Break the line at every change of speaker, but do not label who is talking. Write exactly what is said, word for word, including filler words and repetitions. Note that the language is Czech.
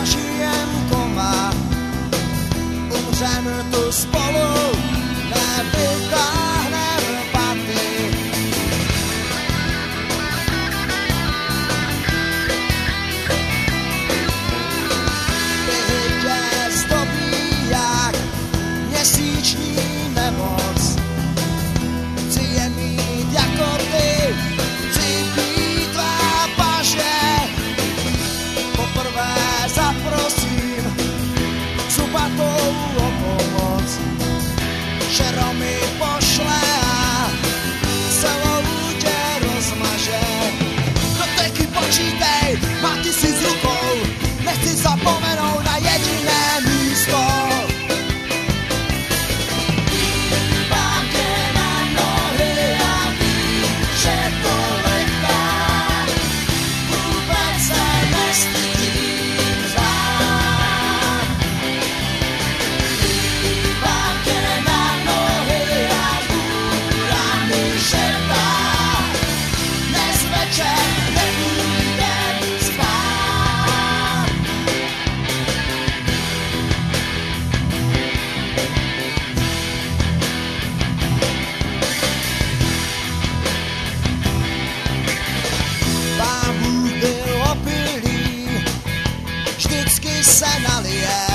zažijem koma, umřem tu spolu, nevytáhnem paty. Ty tě zdobí jak měsíční nemoc, chci je mít jako ty, chci být tvá paže. Poprvé zaprosím zubatou o pomoc, Šero mi pošle a celou tě rozmaže. Doteky počítej, má tisíc rukou, nechci zapomenout na jediné místo. Mám tě na nohy a vím, že to lehká, vůbec se nestydím řád. Mám tě na nohy a bůra mi šeptá, dnes večer nepůjdem spát. Pán Bůh byl opilý, vždycky se nalije.